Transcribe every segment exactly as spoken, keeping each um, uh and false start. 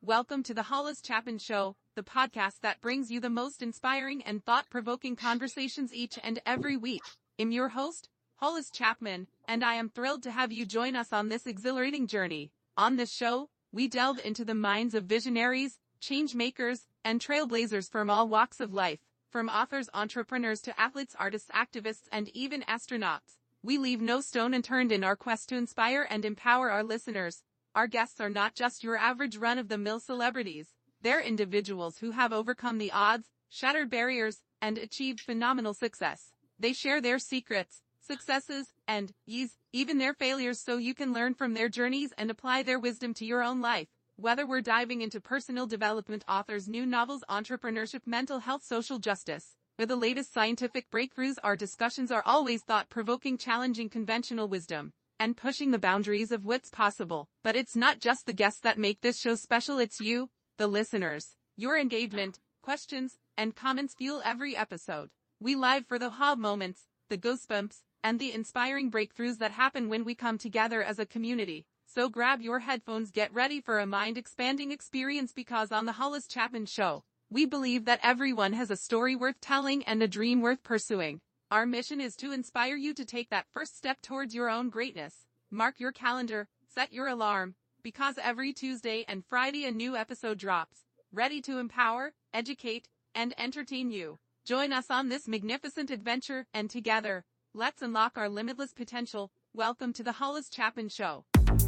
Welcome to the Hollis Chapman Show, the podcast that brings you the most inspiring and thought-provoking conversations each and every week. I'm your host, Hollis Chapman, and I am thrilled to have you join us on this exhilarating journey. On this show, we delve into the minds of visionaries, change makers, and trailblazers from all walks of life, from authors, entrepreneurs to athletes, artists, activists, and even astronauts. We leave no stone unturned in our quest to inspire and empower our listeners. Our guests are not just your average run-of-the-mill celebrities. They're individuals who have overcome the odds, shattered barriers, and achieved phenomenal success. They share their secrets, successes, and, yes, even their failures so you can learn from their journeys and apply their wisdom to your own life. Whether we're diving into personal development, authors, new novels, entrepreneurship, mental health, social justice, or the latest scientific breakthroughs, our discussions are always thought-provoking, challenging conventional wisdom, and pushing the boundaries of what's possible. But it's not just the guests that make this show special, it's you, the listeners. Your engagement, questions, and comments fuel every episode. We live for the aha moments, the goosebumps, and the inspiring breakthroughs that happen when we come together as a community. So grab your headphones, get ready for a mind-expanding experience, because on the Hollis Chapman Show, we believe that everyone has a story worth telling and a dream worth pursuing. Our mission is to inspire you to take that first step towards your own greatness. Mark your calendar, set your alarm, because every Tuesday and Friday a new episode drops, ready to empower, educate, and entertain you. Join us on this magnificent adventure, and together, let's unlock our limitless potential. Welcome to the Hollis Chapman Show.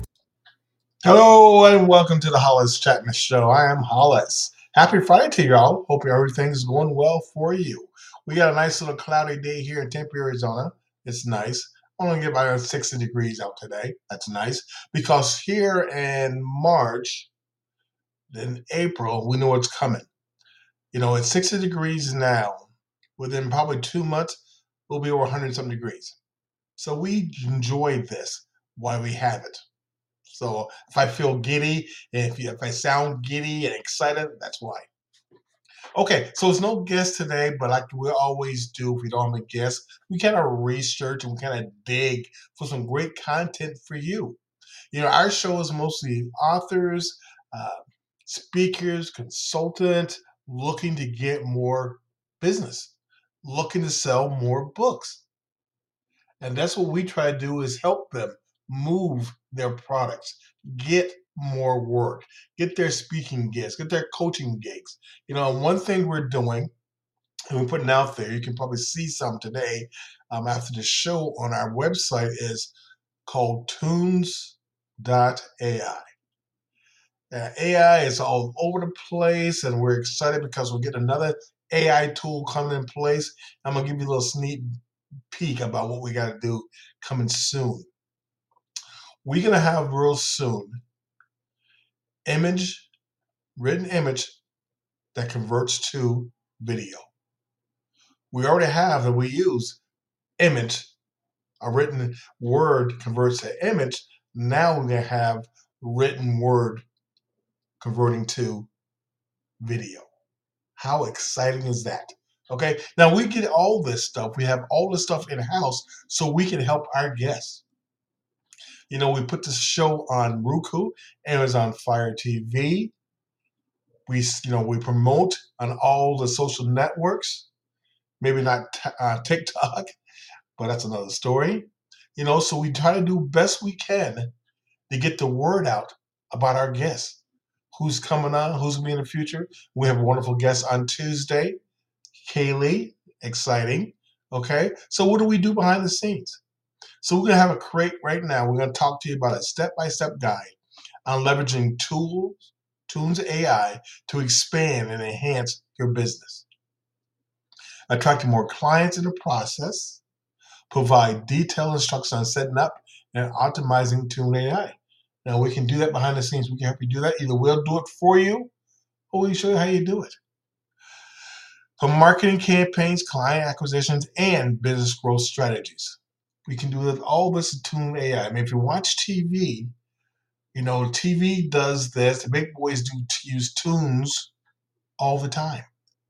Hello and welcome to the Hollis Chapman Show. I am Hollis. Happy Friday to y'all. Hope everything's going well for you. We got a nice little cloudy day here in Tempe, Arizona. It's nice. Only get about sixty degrees out today. That's nice, because here in March, in April, we know it's coming. You know, it's sixty degrees now. Within probably two months, we'll be over one hundred some degrees. So we enjoy this while we have it. So if I feel giddy, and if, you, if I sound giddy and excited, that's why. Okay, so it's no guest today, but like we always do, if we don't have a guest, we kind of research and we kind of dig for some great content for you. You know, our show is mostly authors, uh, speakers, consultants looking to get more business, looking to sell more books. And that's what we try to do, is help them move their products, get more work, get their speaking gigs, get their coaching gigs. You know, one thing we're doing, and we're putting out there, you can probably see some today um, after the show on our website, is called tunes dot A I. Uh, A I is all over the place, and we're excited because we'll get another A I tool coming in place. I'm going to give you a little sneak peek about what we got to do coming soon. We're going to have real soon image, written image that converts to video. We already have that we use image, a written word converts to image. Now we're going to have written word converting to video. How exciting is that? Okay, now we get all this stuff. We have all this stuff in-house so we can help our guests. You know, we put this show on Roku, Amazon Fire T V. We, you know, we promote on all the social networks. Maybe not t- uh, TikTok, but that's another story. You know, so we try to do best we can to get the word out about our guests. Who's coming on? Who's going to be in the future? We have a wonderful guest on Tuesday, Kaylee. Exciting. Okay, so what do we do behind the scenes? So we're going to have a crate right now. We're going to talk to you about a step-by-step guide on leveraging tools, Tunes A I, to expand and enhance your business. Attracting more clients in the process. Provide detailed instructions on setting up and optimizing Tune A I. Now, we can do that behind the scenes. We can help you do that. Either we'll do it for you, or we'll show you how you do it. For marketing campaigns, client acquisitions, and business growth strategies. We can do all this with Tune A I. I mean, if you watch T V, you know, T V does this. The big boys do use tunes all the time.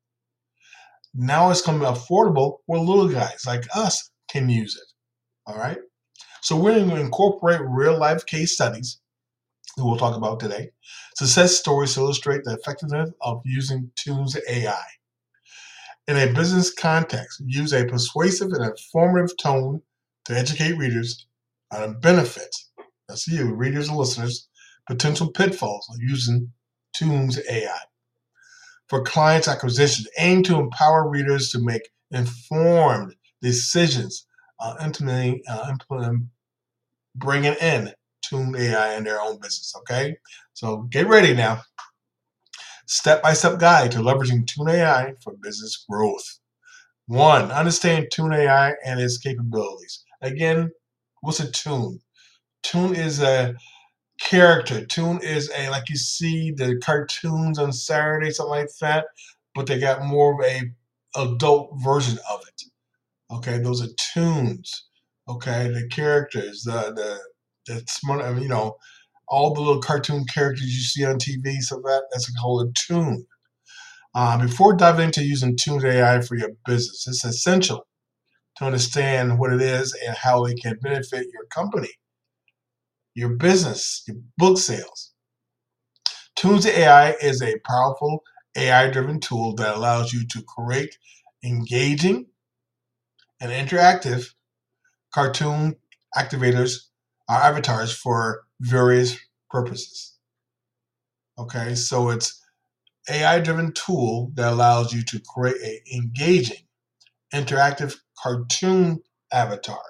Now it's coming affordable where little guys like us can use it. All right? So we're going to incorporate real life case studies who we'll talk about today. Success stories illustrate the effectiveness of using Tunes A I. In a business context, use a persuasive and informative tone to educate readers on the benefits, that's you, readers and listeners, potential pitfalls of using Tunes A I. For clients acquisition, aim to empower readers to make informed decisions on uh, implementing, uh, implementing, bringing in Tune A I in their own business, okay? So get ready now. Step-by-step guide to leveraging Tune A I for business growth. One, understand Tune A I and its capabilities. Again, what's a tune? Tune is a character. Tune is a, like you see the cartoons on Saturday, something like that, but they got more of a adult version of it. Okay, those are tunes. Okay, the characters, the the the smart, you know, all the little cartoon characters you see on T V, so that that's called a tune. Uh, before diving into using Tune A I for your business, it's essential to understand what it is and how it can benefit your company, your business, your book sales. Tunes A I is a powerful A I-driven tool that allows you to create engaging and interactive cartoon activators or avatars for various purposes. Okay, so it's A I-driven tool that allows you to create an engaging, interactive cartoon avatar.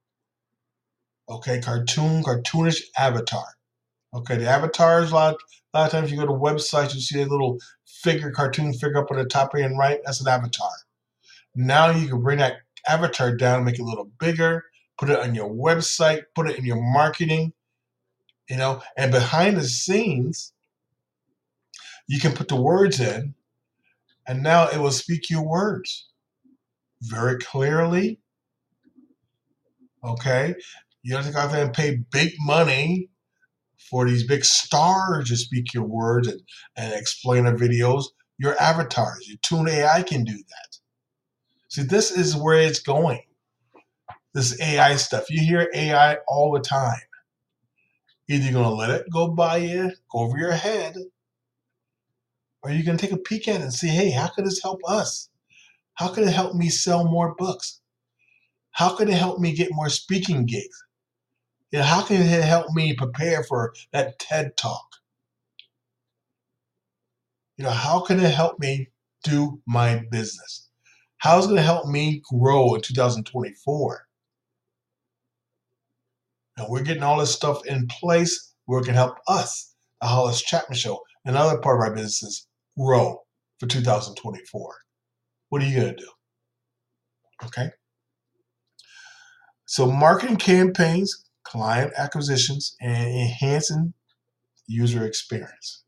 Okay, cartoon, cartoonish avatar. Okay, the avatars, a lot, a lot of times you go to websites, you see a little figure, cartoon figure up on the top right and right, that's an avatar. Now you can bring that avatar down, make it a little bigger, put it on your website, put it in your marketing, you know, and behind the scenes, you can put the words in, and now it will speak your words very clearly. Okay, you don't have to go out there and pay big money for these big stars to speak your words and, and explain the videos. Your avatars, your Tune A I can do that. See, this is where it's going. This A I stuff. You hear A I all the time. Either you're going to let it go by you, go over your head, or you're going to take a peek at it and see, hey, how could this help us? How could it help me sell more books? How could it help me get more speaking gigs? You know, how can it help me prepare for that TED Talk? You know, how can it help me do my business? How is it going to help me grow in two thousand twenty-four? And we're getting all this stuff in place where it can help us, the Hollis Chapman Show, and other part of our businesses grow for two thousand twenty-four. What are you going to do? Okay. So marketing campaigns, client acquisitions, and enhancing user experience.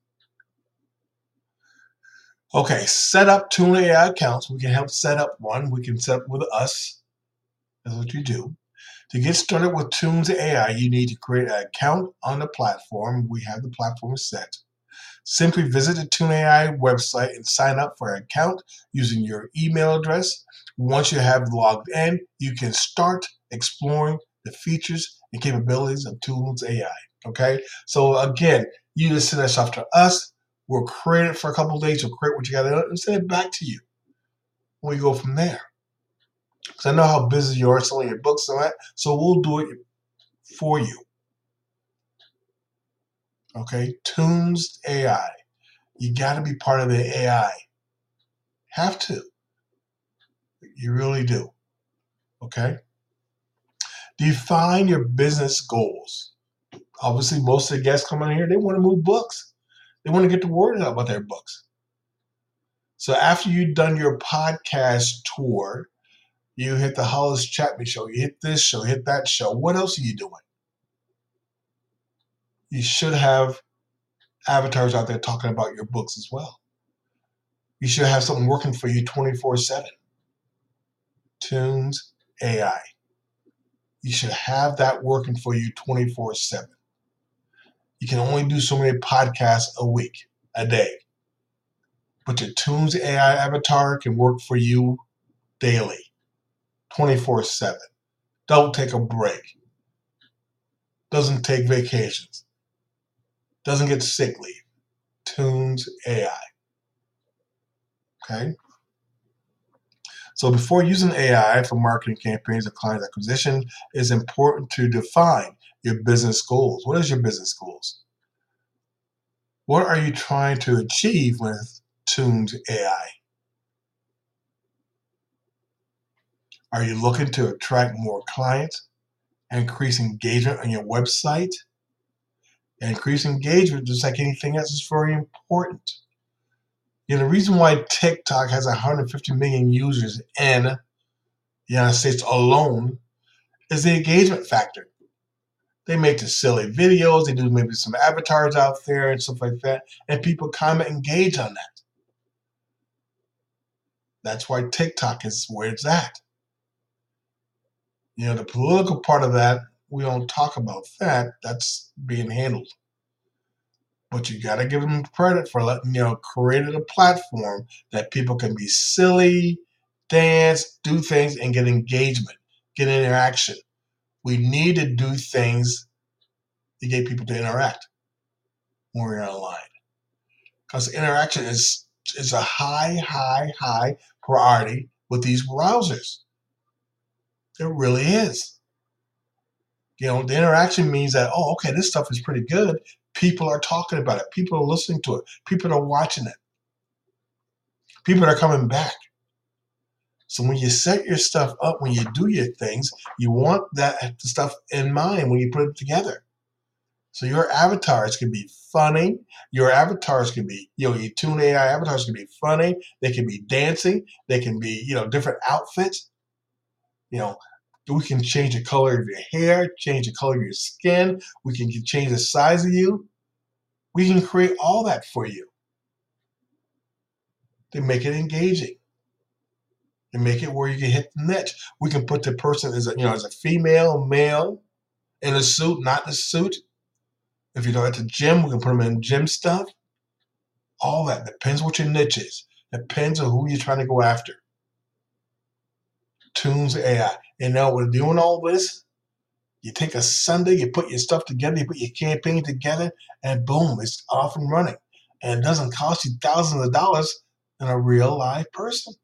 Okay, set up Tune A I accounts. We can help set up one. We can set up with us. That's what you do. To get started with Tunes A I, you need to create an account on the platform. We have the platform set. Simply visit the Tune A I website and sign up for an account using your email address. Once you have logged in, you can start exploring the features and capabilities of Tunes A I. Okay, so again, you just send that stuff to us. We'll create it for a couple of days. We'll create what you got and send it back to you. We go from there. Because I know how busy you are selling your books and that, so we'll do it for you. Okay, Tunes A I. You got to be part of the A I. Have to. You really do. Okay? Define your business goals. Obviously, most of the guests come in here, they want to move books. They want to get the word out about their books. So after you've done your podcast tour, you hit the Hollis Chapman Show, you hit this show, hit that show. What else are you doing? You should have avatars out there talking about your books as well. You should have something working for you twenty-four seven. Tunes A I. You should have that working for you twenty-four seven. You can only do so many podcasts a week, a day. But your Tunes A I avatar can work for you daily, twenty-four seven. Don't take a break. Doesn't take vacations. doesn't get sick leave. Tunes A I. Okay? So before using A I for marketing campaigns or client acquisition, it's important to define your business goals. What is your business goals? What are you trying to achieve with Tunes A I? Are you looking to attract more clients, increase engagement on your website? Increase engagement, just like anything else, is very important. You know, the reason why TikTok has one hundred fifty million users in the United States alone is the engagement factor. They make the silly videos, they do maybe some avatars out there and stuff like that, and people comment, engage on that. That's why TikTok is where it's at. You know, the political part of that, we don't talk about that. That's being handled. But you got to give them credit for letting, you know, created a platform that people can be silly, dance, do things, and get engagement, get interaction. We need to do things to get people to interact when we're online. Because interaction is is a high, high, high priority with these browsers. It really is. You know, the interaction means that, oh, okay, this stuff is pretty good. People are talking about it. People are listening to it. People are watching it. People are coming back. So when you set your stuff up, when you do your things, you want that stuff in mind when you put it together. So your avatars can be funny. Your avatars can be, you know, your Tune A I avatars can be funny. They can be dancing. They can be, you know, different outfits. You know, we can change the color of your hair, change the color of your skin. We can change the size of you. We can create all that for you. They make it engaging. And make it where you can hit the niche. We can put the person as a, you know, as a female, male, in a suit, not in a suit. If you're at the gym, we can put them in gym stuff. All that depends what your niche is. Depends on who you're trying to go after. Tunes A I. And now we're doing all this. You take a Sunday, you put your stuff together, you put your campaign together, and boom, it's off and running. And it doesn't cost you thousands of dollars than a real live person.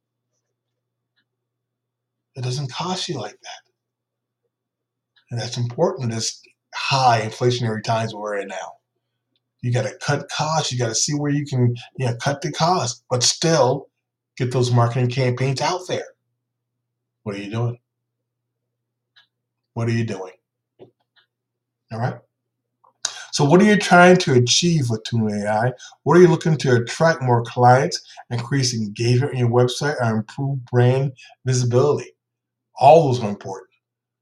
It doesn't cost you like that. And that's important in this high inflationary times we're in now. You got to cut costs. You got to see where you can, you know, cut the costs, but still get those marketing campaigns out there. What are you doing? What are you doing? All right. So what are you trying to achieve with Tune A I? What are you looking to attract more clients, increase engagement on your website, or improve brand visibility? All those are important.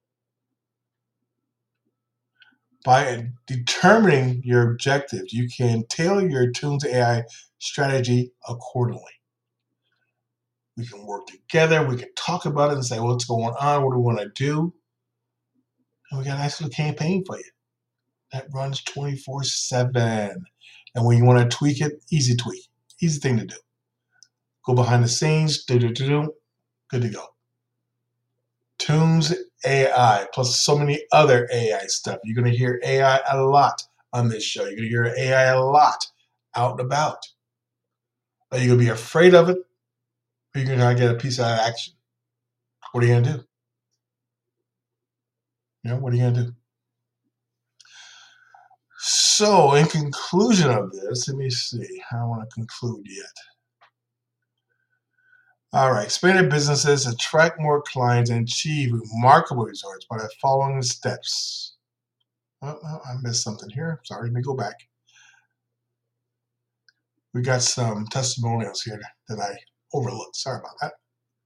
By determining your objectives, you can tailor your Tunes A I strategy accordingly. We can work together. We can talk about it and say, well, what's going on? What do we want to do? And we got a nice little campaign for you that runs twenty-four seven. And when you want to tweak it, easy tweak. Easy thing to do. Go behind the scenes, do, do, do, do. Good to go. Tunes A I, plus so many other A I stuff. You're going to hear A I a lot on this show. You're going to hear A I a lot out and about. Are you going to be afraid of it? Or are you going to try to get a piece out of action? What are you going to do? You know, what are you going to do? So, in conclusion of this, let me see. I don't want to conclude yet. All right. Expanded businesses, attract more clients, and achieve remarkable results by the following steps. Oh, oh, I missed something here. Sorry. Let me go back. We got some testimonials here that I overlooked. Sorry about that.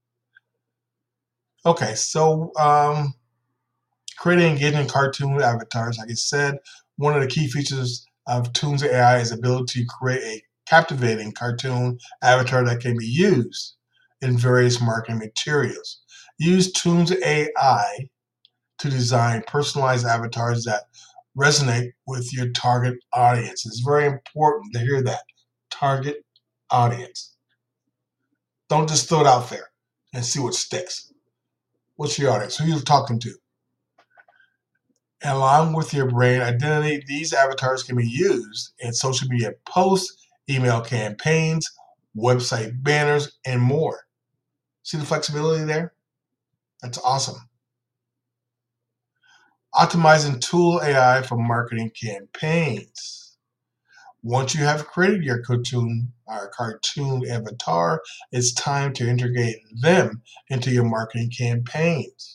Okay. So, um, creating engaging cartoon avatars. Like I said, one of the key features of Tunes A I is the ability to create a captivating cartoon avatar that can be used in various marketing materials. Use Tunes A I to design personalized avatars that resonate with your target audience. It's very important to hear that. Target audience. Don't just throw it out there and see what sticks. What's your audience? Who are you talking to? Along with your brand identity, these avatars can be used in social media posts, email campaigns, website banners, and more. See the flexibility there? That's awesome. Optimizing tool A I for marketing campaigns. Once you have created your cartoon, uh, cartoon avatar, it's time to integrate them into your marketing campaigns.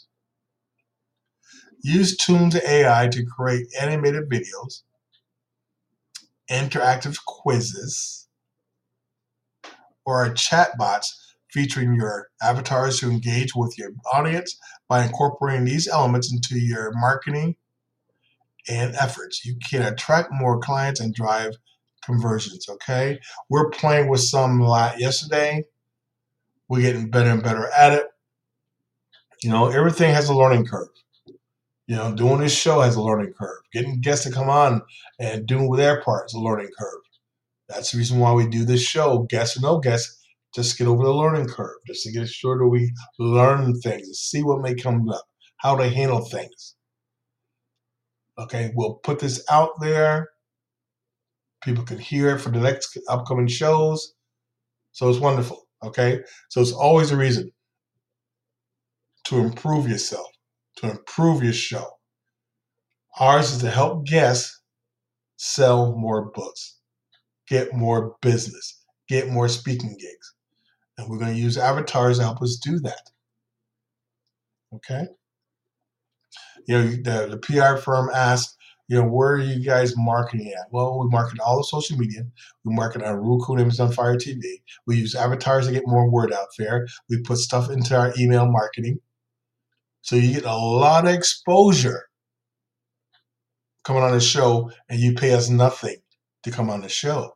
Use Toon's A I to create animated videos, interactive quizzes, or chatbots featuring your avatars to engage with your audience by incorporating these elements into your marketing and efforts. You can attract more clients and drive conversions, okay? We're playing with some a lot yesterday. We're getting better and better at it. You know, everything has a learning curve. You know, doing this show has a learning curve. Getting guests to come on and doing their part is a learning curve. That's the reason why we do this show, guests or no guests, just get over the learning curve, just to get sure that we learn things, see what may come up, how to handle things. Okay, we'll put this out there. People can hear it for the next upcoming shows. So it's wonderful. Okay, so it's always a reason to improve yourself, to improve your show. Ours is to help guests sell more books, get more business, get more speaking gigs. And we're going to use avatars to help us do that. Okay? You know, the, the P R firm asked, you know, where are you guys marketing at? Well, we market all the social media. We market on Roku and Amazon Fire T V. We use avatars to get more word out there. We put stuff into our email marketing. So you get a lot of exposure coming on the show, and you pay us nothing to come on the show.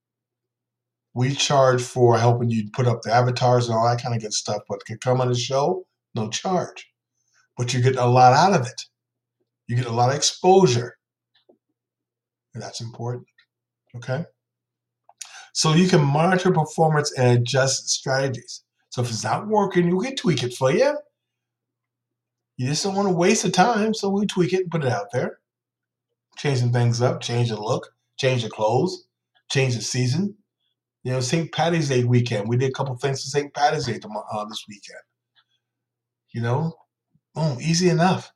We charge for helping you put up the avatars and all that kind of good stuff, but to come on the show, no charge. But you get a lot out of it. You get a lot of exposure. And that's important. Okay? So you can monitor performance and adjust strategies. So if it's not working, you can tweak it for you. You just don't want to waste the time, so we tweak it and put it out there. Changing things up, change the look, change the clothes, change the season. You know, Saint Patty's Day weekend. We did a couple things for Saint Patty's Day tomorrow, uh, this weekend. You know, boom, easy enough.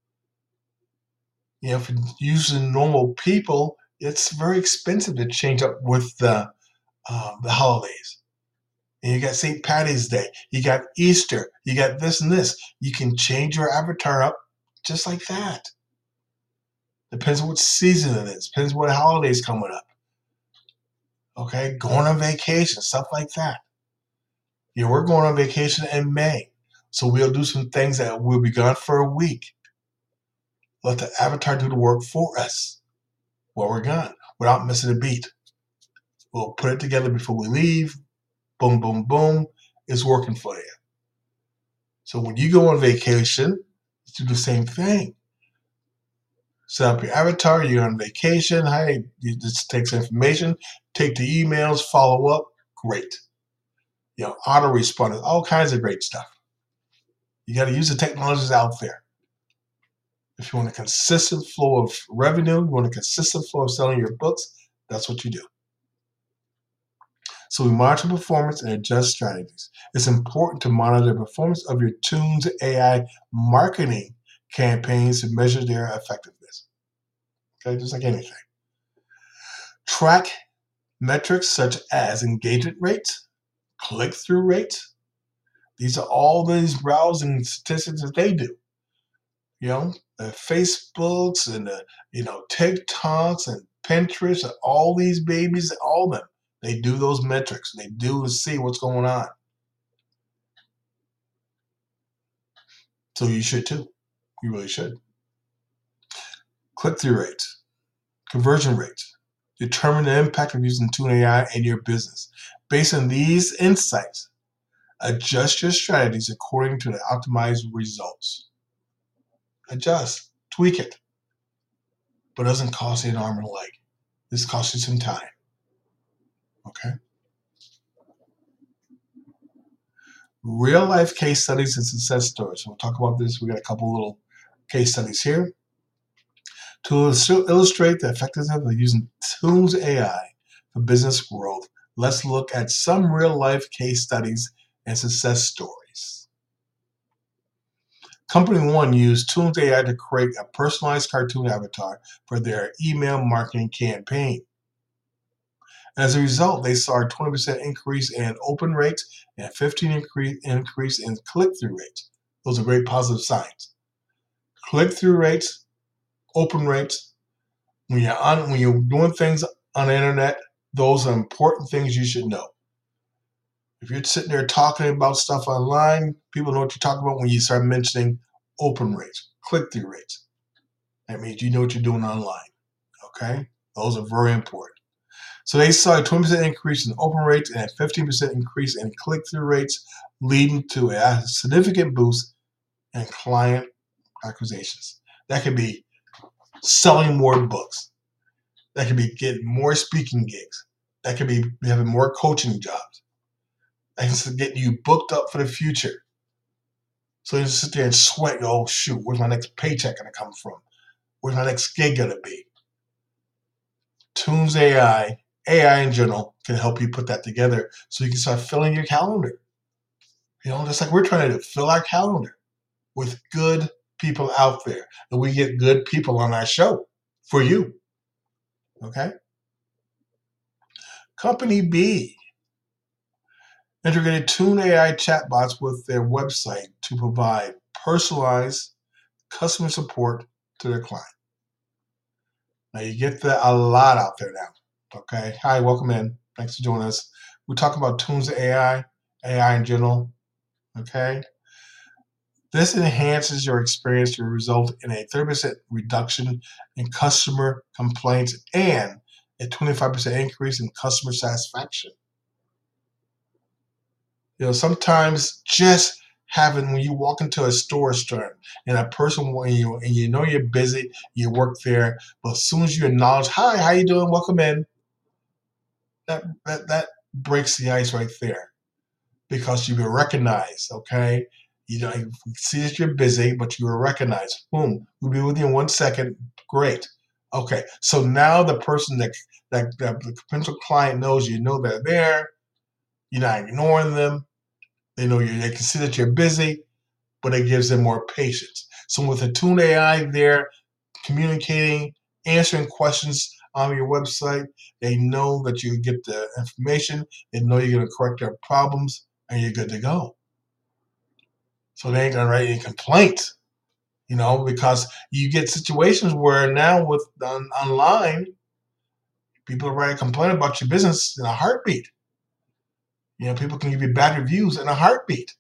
You know, for using normal people, it's very expensive to change up with the uh, the holidays. And you got Saint Patty's Day, you got Easter, you got this and this. You can change your avatar up just like that. Depends on what season it is. Depends what holidays coming up. Okay, going on vacation, stuff like that. You know, we're going on vacation in May, so we'll do some things that we'll be gone for a week. Let the avatar do the work for us while we're gone without missing a beat. We'll put it together before we leave. Boom, boom, boom. It's working for you. So when you go on vacation, do the same thing. Set up your avatar. You're on vacation. Hey, you just take some information, take the emails, follow up. Great. You know, autoresponders, all kinds of great stuff. You got to use the technologies out there. If you want a consistent flow of revenue, you want a consistent flow of selling your books, that's what you do. So we monitor performance and adjust strategies. It's important to monitor the performance of your Toon's A I marketing campaigns to measure their effectiveness. Okay, just like anything. Track metrics such as engagement rates, click-through rates. These are all these browsing statistics that they do. You know, the Facebooks and the, you know, TikToks and Pinterest and all these babies, all of them. They do those metrics. They do to see what's going on. So you should too. You really should. Click-through rates, conversion rates. Determine the impact of using Toon A I in your business. Based on these insights, adjust your strategies according to the optimized results. Adjust, tweak it, but it doesn't cost you an arm and a leg. This costs you some time. Okay? Real life case studies and success stories. We'll talk about this. We got a couple little case studies here. To illustrate the effectiveness of using Tunes A I for business growth, let's look at some real-life case studies and success stories. Company One used Tunes A I to create a personalized cartoon avatar for their email marketing campaign. As a result, they saw a twenty percent increase in open rates and a fifteen percent increase, increase in click-through rates. Those are very positive signs. Click-through rates, open rates. When you're on, when you're doing things on the internet, those are important things you should know. If you're sitting there talking about stuff online, people know what you're talking about when you start mentioning open rates, click-through rates. That means you know what you're doing online. Okay? Those are very important. So they saw a twenty percent increase in open rates and a fifteen percent increase in click-through rates, leading to a significant boost in client acquisitions. That could be selling more books. That could be getting more speaking gigs. That could be having more coaching jobs. That can get you booked up for the future. So you just sit there and sweat, oh shoot, where's my next paycheck gonna come from? Where's my next gig gonna be? Tunes A I, A I in general, can help you put that together so you can start filling your calendar. You know, just like we're trying to do, fill our calendar with good people out there. And we get good people on our show for you. Okay? Company B integrated Tune A I chatbots with their website to provide personalized customer support to their client. Now you get that a lot out there now. Okay. Hi, welcome in. Thanks for joining us. We talk about Tunes A I, A I in general. Okay. This enhances your experience to result in a thirty percent reduction in customer complaints and a twenty-five percent increase in customer satisfaction. You know, sometimes just having, when you walk into a store store and a person, when you and you know you're busy, you work there, but as soon as you acknowledge, hi, how you doing? Welcome in. That that that breaks the ice right there, because you've been recognized. Okay, you know, you see that you're busy, but you were recognized. Boom, we'll be with you in one second. Great. Okay, so now the person that that, that the potential client knows, you know they're there. You're not ignoring them. They know you. They can see that you're busy, but it gives them more patience. So with the Tune A I there, communicating, answering questions on your website, they know that you get the information. They know you're going to correct their problems, and you're good to go. So they ain't going to write any complaints, you know, because you get situations where now with on, online, people are writing a complaint about your business in a heartbeat. You know, people can give you bad reviews in a heartbeat.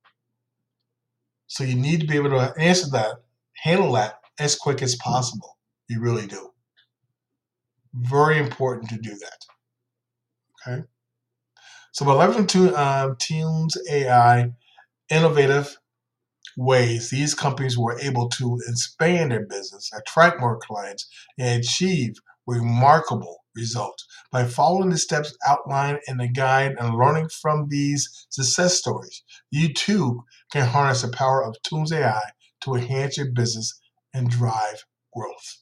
So you need to be able to answer that, handle that as quick as possible. You really do. Very important to do that. Okay. So by leveraging uh, Tunes A I, innovative ways, these companies were able to expand their business, attract more clients, and achieve remarkable results. By following the steps outlined in the guide and learning from these success stories, you too can harness the power of Tunes A I to enhance your business and drive growth.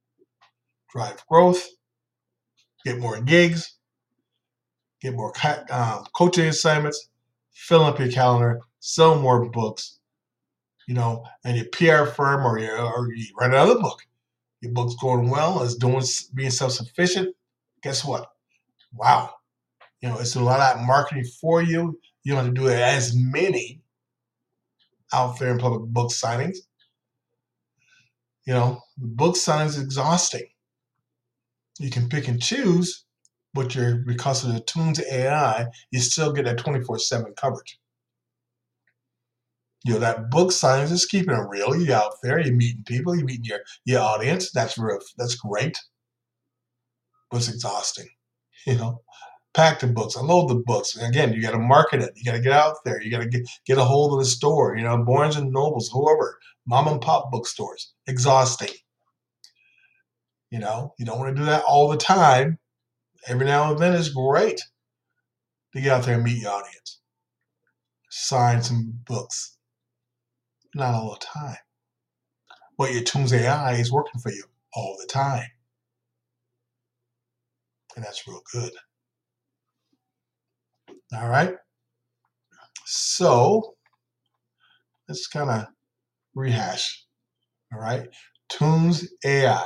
Drive growth, get more gigs, get more um, coaching assignments, fill up your calendar, sell more books, you know, and your P R firm, or, your, or you write another book. Your book's going well, it's doing, being self-sufficient. Guess what? Wow. You know, it's doing a lot of marketing for you. You don't have to do as many out there in public book signings. You know, book signings is exhausting. You can pick and choose, but you're, because of the Tunes A I, you still get that twenty-four seven coverage. You know, that book signings is keeping it real. You're out there, you're meeting people, you're meeting your, your audience. That's real, that's great. But it's exhausting. You know, pack the books, unload the books. And again, you got to market it. You got to get out there. You got to get, get a hold of the store, you know, Barnes and Nobles, whoever, mom and pop bookstores. Exhausting. You know, you don't want to do that all the time. Every now and then is great to get out there and meet your audience. Sign some books. Not all the time. But your Tunes A I is working for you. all the time. And that's real good. All right. So let's kind of rehash. All right. Toons A I,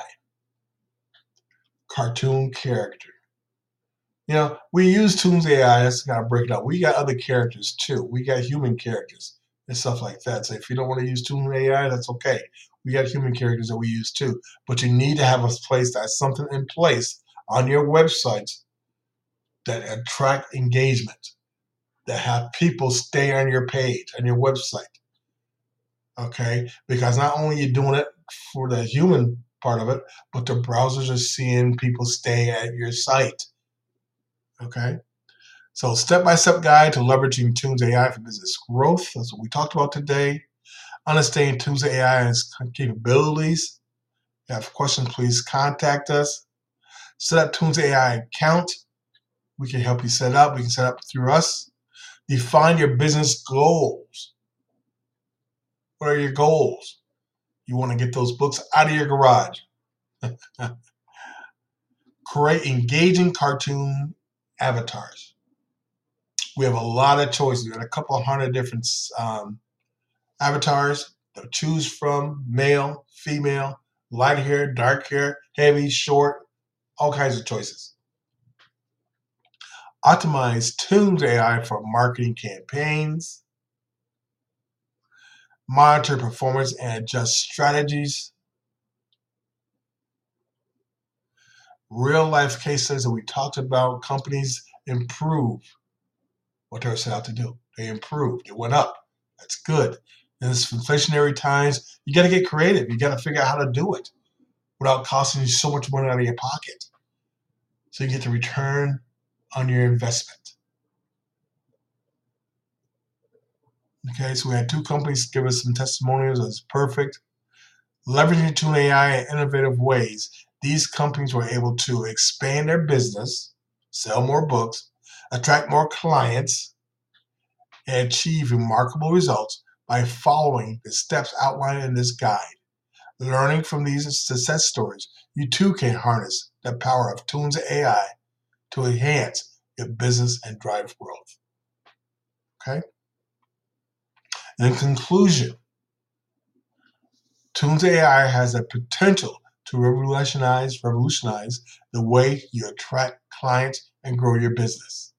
cartoon character. You know, we use Toons A I. Let's kind of break it up. We got other characters too. We got human characters and stuff like that. So if you don't want to use Toons A I, that's okay. We got human characters that we use too. But you need to have a place that has something in place on your website that attract engagement, that have people stay on your page, on your website. Okay? Because not only are you doing it for the human part of it, but the browsers are seeing people stay at your site. Okay? So step-by-step guide to leveraging Toons A I for business growth. That's what we talked about today. Understanding Toons A I and its capabilities. If you have questions, please contact us. Set up Toons A I account. We can help you set up. We can set up through us. Define your business goals. What are your goals? You want to get those books out of your garage. Create engaging cartoon avatars. We have a lot of choices. We got a couple hundred different um, avatars to choose from: male, female, light hair, dark hair, heavy, short, all kinds of choices. Optimize Toons A I for marketing campaigns. Monitor performance and adjust strategies. Real life case studies that we talked about. Companies improve what they were set out to do. They improved. It went up. That's good. In this inflationary times, you got to get creative. You got to figure out how to do it without costing you so much money out of your pocket, so you get the return on your investment. Okay, so we had two companies give us some testimonials. That's perfect. Leveraging Toons A I in innovative ways, these companies were able to expand their business, sell more books, attract more clients, and achieve remarkable results by following the steps outlined in this guide. Learning from these success stories, you too can harness the power of Toons A I to enhance your business and drive growth. Okay? In conclusion, Toons A I has the potential to revolutionize, revolutionize the way you attract clients and grow your business.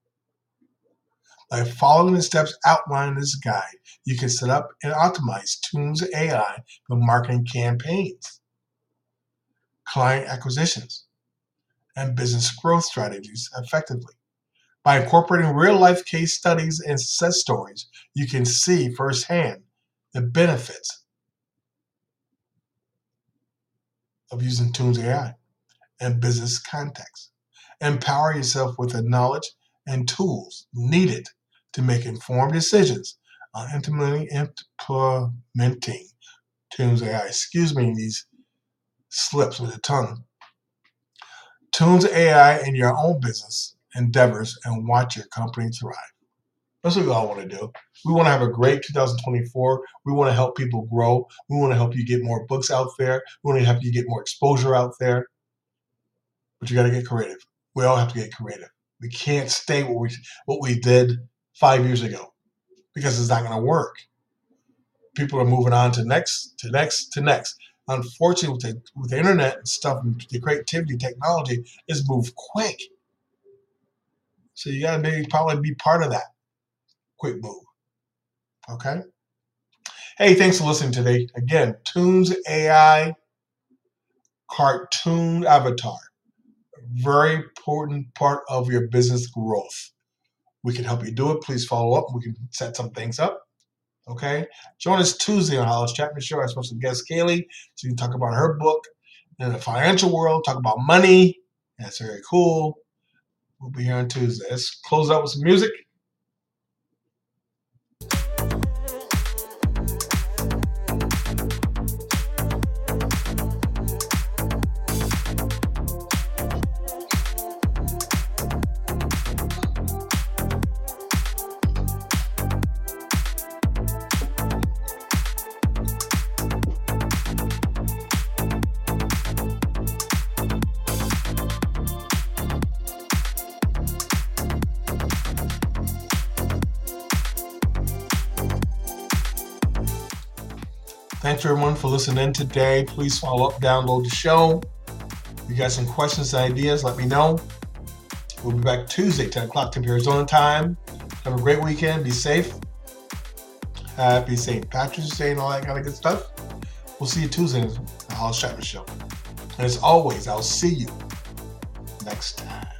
By following the steps outlined in this guide, you can set up and optimize Toons A I for marketing campaigns, client acquisitions, and business growth strategies effectively. By incorporating real-life case studies and success stories, you can see firsthand the benefits of using Toons A I in business context. Empower yourself with the knowledge and tools needed to make informed decisions on implementing, implementing Toons A I. Excuse me, these slips with the tongue. Toons A I in your own business endeavors and watch your company thrive. That's what we all want to do. We want to have a great two thousand twenty-four. We want to help people grow. We want to help you get more books out there. We want to help you get more exposure out there. But you got to get creative. We all have to get creative. We can't stay what we what we did five years ago, because it's not going to work. People are moving on to next, to next, to next. Unfortunately, with the, with the internet and stuff, and the creativity, technology is moved quick. So you got to maybe probably be part of that quick move. Okay? Hey, thanks for listening today. Again, Toons A I cartoon avatar. Very important part of your business growth. We can help you do it. Please follow up. We can set some things up. Okay? Join us Tuesday on Hollis Chapman Show. Our special guest, Kaylee, so you can talk about her book in the financial world, talk about money. That's very cool. We'll be here on Tuesday. Let's close out with some music. Thanks everyone for listening in today. Please follow up, download the show. If you got some questions and ideas, let me know. We'll be back Tuesday, ten o'clock, Tempe, Arizona time. Have a great weekend. Be safe. Happy Saint Patrick's Day and all that kind of good stuff. We'll see you Tuesday on the Hollis Chapman Show. And as always, I'll see you next time.